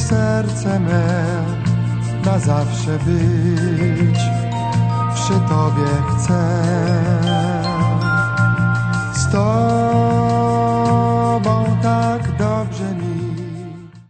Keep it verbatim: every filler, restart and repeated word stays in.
serce me na zawsze być. Przy Tobie chcę